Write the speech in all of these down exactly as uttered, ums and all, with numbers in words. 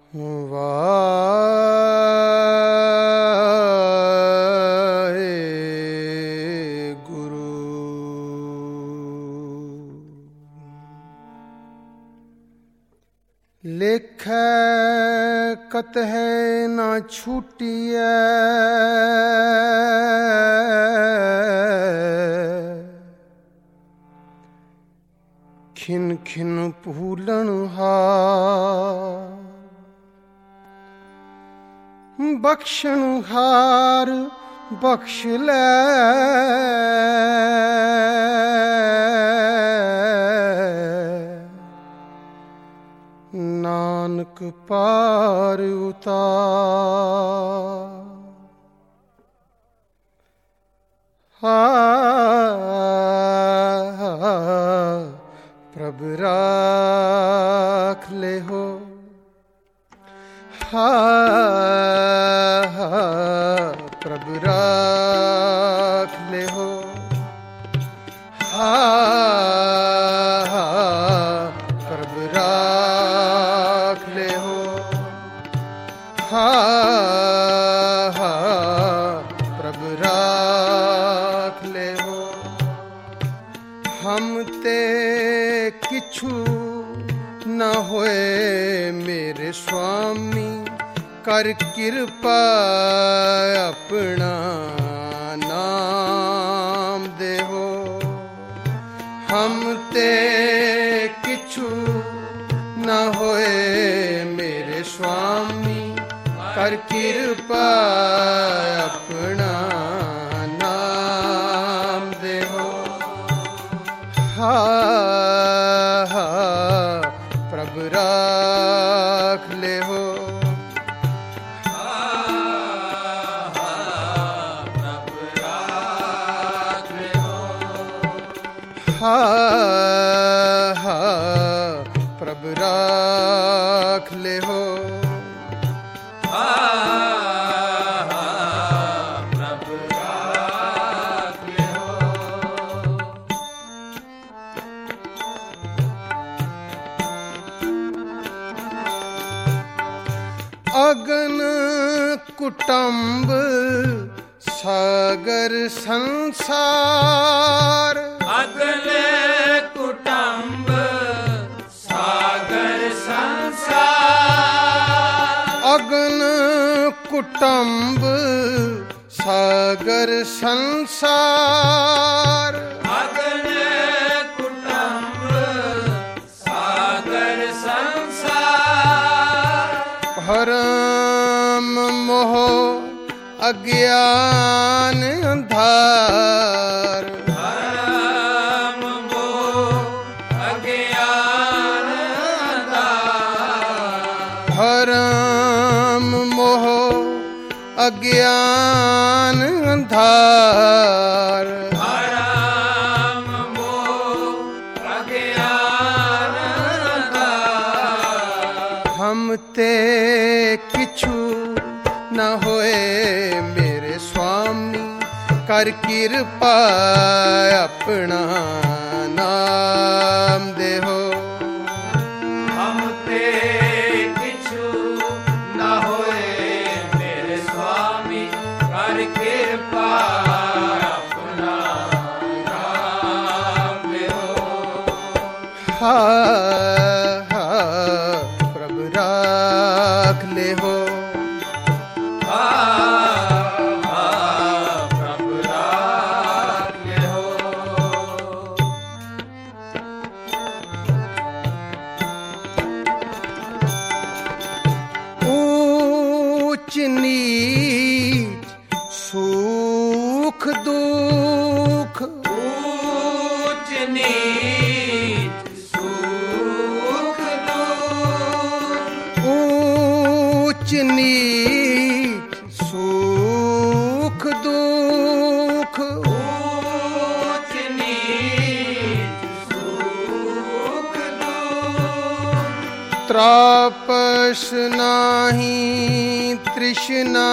वाहेगुरु। लेखै कतै ना छूटिया, खिन खिन भूलन हार, बख्शन हार बख्श लै। नानक पार उतार। हा प्रभ राख ले हो, हा प्रभ राख ले हो, हा प्रभ राख ले हो, हा प्रभ राख ले हो। हम ते किछु न होए मेरे स्वामी, कर कृपा अपना नाम देहो। हम ते किछु न होए मेरे स्वामी, कर कृपा अपना नाम देहो। हा प्रभ राख ले हो, हा प्रभ राख ले हो, हा प्रभ राख ले हो। अगन कुटुंब सागर संसार, अगन कुटुंब सागर संसार। अगन कुटुंब सागर संसार। अगन कुटुंब सागर संसार। भरम मोह अज्ञान अंधार, भरम मोह अज्ञान अंधार। भरम मोह अज्ञान अंधार। भरम मोह अज्ञान अंधार। हम ते किछु न होए मेरे स्वामी, कर कृपा अपना नाम देहो। हम ते किछु न होए मेरे स्वामी, कर कृपा अपना नाम देहो। हा प्रभ राख ले हो, नीच सुख दुख। ऊंच नीच सुख दुख। ऊंच नीच सुख दुख। ऊंच नीच सुख दुख। त्रापस नाही तृष्णा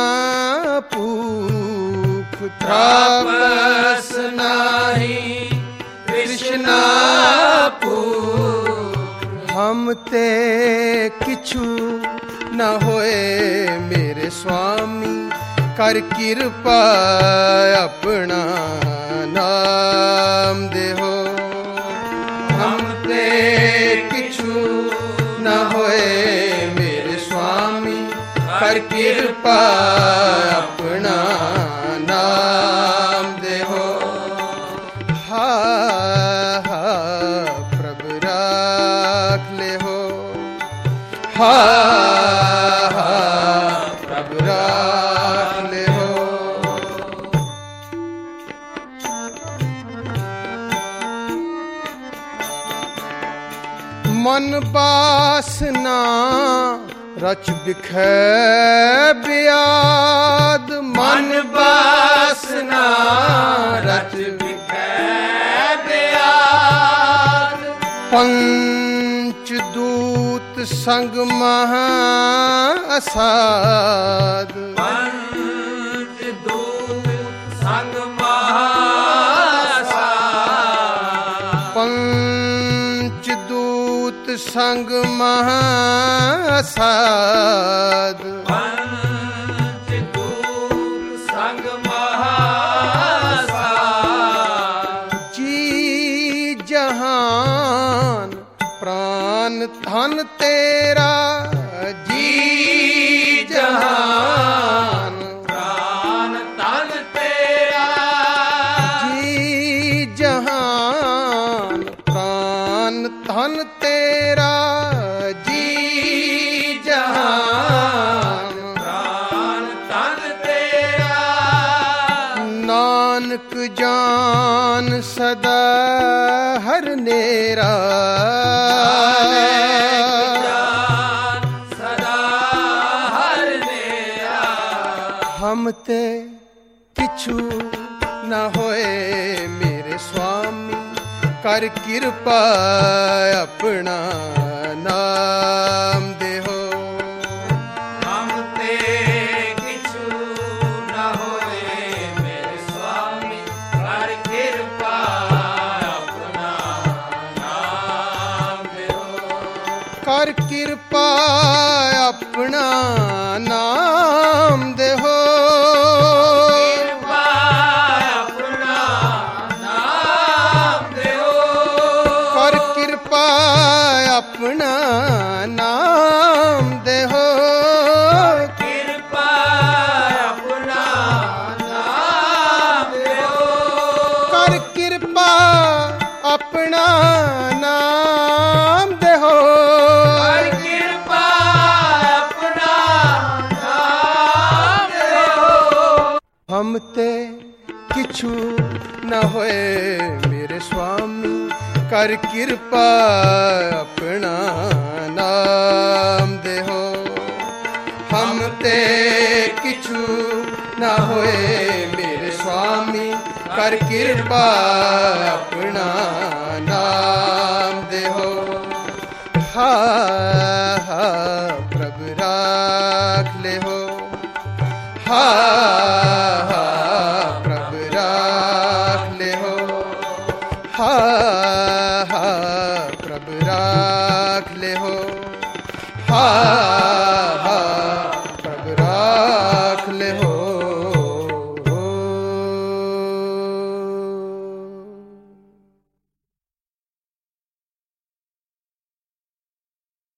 भूख। त्रापस नाही तृष्णा भूख। ਹਮ ਤੇ ਕਿਛੂ ਨਾ ਹੋਏ ਮੇਰੇ ਸੁਆਮੀ, ਕਰ ਕਿਰਪਾ ਆਪਣਾ ਨਾਮ ਦੇਹੋ। ਹਮ ਤੇ ਕਿਛੂ ਨਾ ਹੋਏ ਮੇਰੇ ਸੁਆਮੀ, ਕਰ ਕਿਰਪਾ ਆਪਣਾ ਨਾਮ ਦੇਹੋ। ਹਾ ਹਾ ਪ੍ਰਭ ਰਾਖ ਲਿਹੋ, ਹਾ ਹਾ ਪ੍ਰਭ ਰਾਖ ਲਿਹੋ। ਮਨ ਬਾਸਨਾ ਰਚ ਬਿਖੈ ਬਿਆਦ, ਮਨ ਬਾਸਨਾ ਰਚ ਬਿਖੈ ਬਿਆਦ। ਪੰਚ ਦੂਤ ਸੰਗ ਮਹਾ ਅਸਾਦ, ਪੰਚ ਦੂਤ ਸੰਗ ਮਹਾ ਅਸਾਦ। ਪੰਚ ਦੂਤ ਸੰਗ ਮਹਾ ਅਸਾਦ। ਪੰਚ ਦੂਤ ਸੰਗ ਮਹਾ ਅਸਾਦ। ਜੀ ਜਹਾਨ ਪ੍ਰਾਨ ਧਨ ਤੇਰਾ, ਜੀ ਜਹਾਨ ਪ੍ਰਾਨ ਧਨ ਤੇਰਾ। ਜੀ ਜਹਾਨ ਪ੍ਰਾਨ ਧਨ ਤੇਰਾ, ਜੀ ਜਹਾਨ ਪ੍ਰਾਨ ਧਨ ਤੇਰਾ। ਨਾਨਕ ਜਾਨ ਸਦਾ ਹਰ ਨੇਰਾ, ਸਦਾ ਹਰ ਨੇਰਾ। ਹਮ ਤੇ ਕਿਛੂ ਨਾ ਹੋਏ ਮੇਰੇ ਸੁਆਮੀ, ਕਰ ਕਿਰਪਾ ਆਪਣਾ ਨਾਮ ਦੇਹੋ। ਹਮ ਤੇ ਕਿਛੂ ਨਾ ਹੋਏ ਮੇਰੇ ਸੁਆਮੀ, ਕਰ ਕਿਰਪਾ ਆਪਣਾ ਨਾਮ ਦਿਓ। ਕਰ ਕਿਰਪਾ ਆਪਣਾ ਨਾਮ ਦੇਹੋ। ਕਿਰਪਾ ਆਪਣਾ ਨਾਮ ਦਿਓ। ਕਰ ਕਿਰਪਾ ਆਪਣਾ ਨਾਮ ਦੇਹੋ। ਕਿਰਪਾ ਆਪਣਾ ਨਾਮ ਦਿਓ। ਕਰ ਕਿਰਪਾ ਆਪਣਾ ਨਾਮ ਦੇਹੋ। ਕਰ ਕਿਰਪਾ ਆਪਣਾ ਨਾਮ ਦਿਓ। ਹਮ ਤੇ ਕਿਛੂ ਨਾ ਹੋਏ ਮੇਰੇ ਸੁਆਮੀ, ਕਰ ਕਿਰਪਾ ਆਪਣਾ ਨਾਮ ਦੇਹੋ। ਹਮ ਤੇ ਕਿਛੂ ਨਾ ਹੋਏ ਮੇਰੇ ਸੁਆਮੀ, ਕਰ ਕਿਰਪਾ ਆਪਣਾ ਨਾਮ ਦੇਹੋ। ਹਾ ਹਾ ਪ੍ਰਭ ਰਾਖ ਲਿਹੋ, ਹਾ ਹਾ ਪ੍ਰਭ ਰਾਖ ਲਿਹੋ, ਹਾ ਹਾ ਪ੍ਰਭ ਰਾਖ ਲਿਹੋ, ਹਾ